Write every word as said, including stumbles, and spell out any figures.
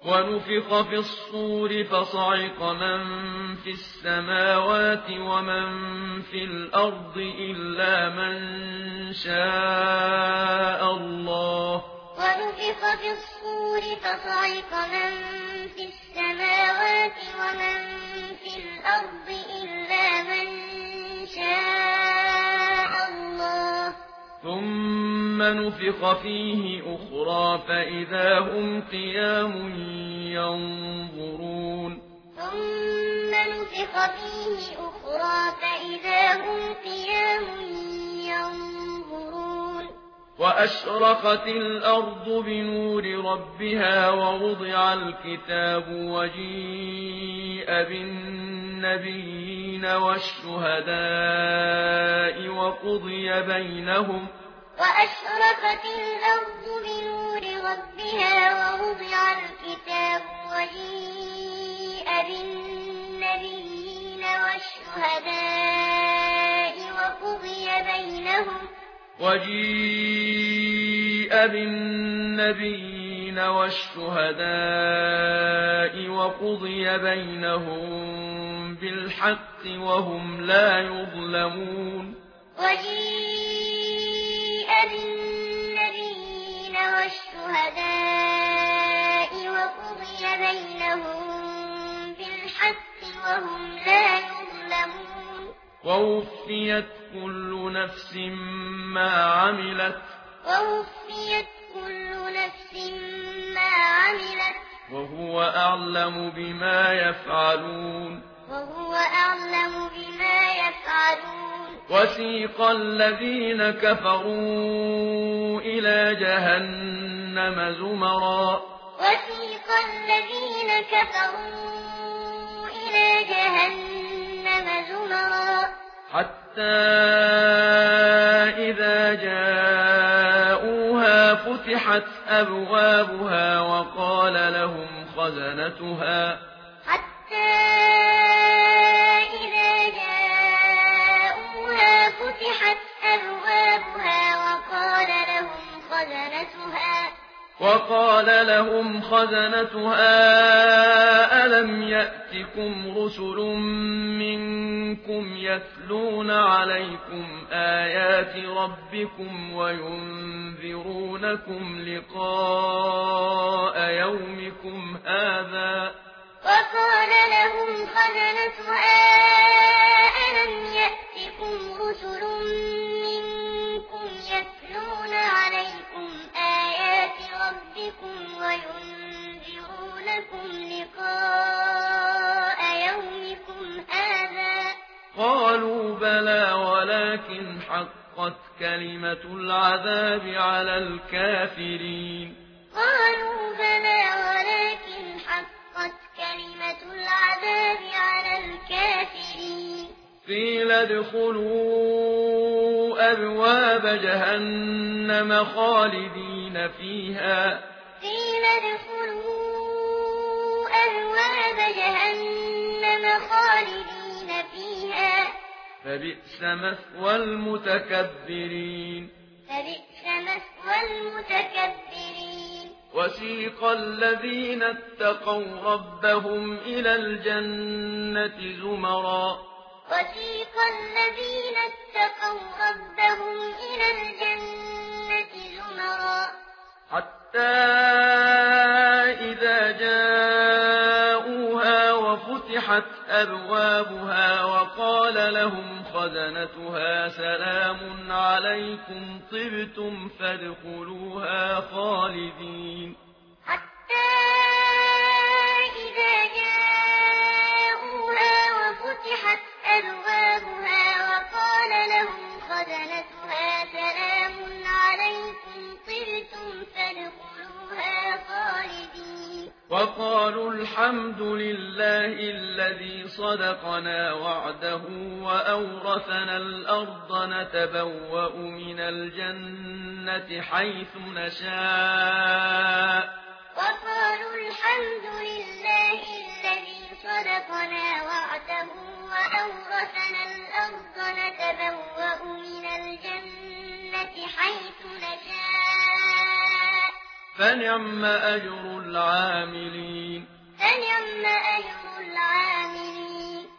ونفخ في الصور فصعق من في السماوات ومن في الأرض إلا من شاء الله ونفخ في الصور فصعق من في السماوات ومن في الأرض إلا من شاء الله ثم نفخ فيه أخرى فإذا هم قيام ينظرون ثم نفخ فيه أخرى فإذا هم قيام ينظرون وأشرقت الأرض بنور ربها ووضع الكتاب وجيء بالنبيين والشهداء وقضي بينهم وأشرقت الأرض بنور ربها ووضع الكتاب وجيء بالنبيين والشهداء وقضي بينهم وجيء بالنبيين والشهداء وقضي بينهم بالحق وهم لا يظلمون وجيء بالنبيين والشهداء وقضي بينهم بالحق وهم لا يظلمون ووفيت كل نفس ما عملت ووفيت كل نفس ما عملت وهو أعلم بما يفعلون وهو أعلم بما يفعلون وسيق الذين كفروا إلى جهنم زمرا وسيق الذين كفروا إلى جهنم زمرا حتى إذا جاءوها فتحت أبوابها وقال لهم خزنتها حتى إذا جاءوها فتحت أبوابها وقال لهم خزنتها وقال لهم خزنتها ألم يأتكم رسل منكم يتلون عليكم آيات ربكم وينذرونكم لقاء يومكم هذا وقال لهم خزنتها ألم يأتكم رسل منكم يتلون عليكم آيات ربكم وينذرونكم لقاء يومكم هذا قالوا بلى ولكن حقت كلمة العذاب على الكافرين قالوا بلى ولكن حقت كلمة العذاب على الكافرين قيل ادخلوا أبواب جهنم خالدين فيها قيل ادخلوا أبواب جهنم خالدين فيها فبئس مثوى المتكبرين فبئس مثوى المتكبرين وسيق الذين اتقوا ربهم إلى الجنة زمرا وسيق الذين اتقوا ربهم إلى الجنة زمرا حتى إذا جاءوها وفتحت أبوابها وقال لهم خزنتها سلام عليكم طبتم فادخلوها خالدين حتى إذا جاءوها وفتحت أبوابها وقال لهم خزنتها سلام عليكم طبتم فادخلوها خالدين وقالوا الحمد لله الذي صدقنا وعده وأورثنا الأرض نتبوأ من الجنة حيث نشاء وقالوا الحمد لله الذي صدقنا وعده وأورثنا الأرض نتبوأ من الجنة حيث نشاء فنعم أجر العاملين فنعم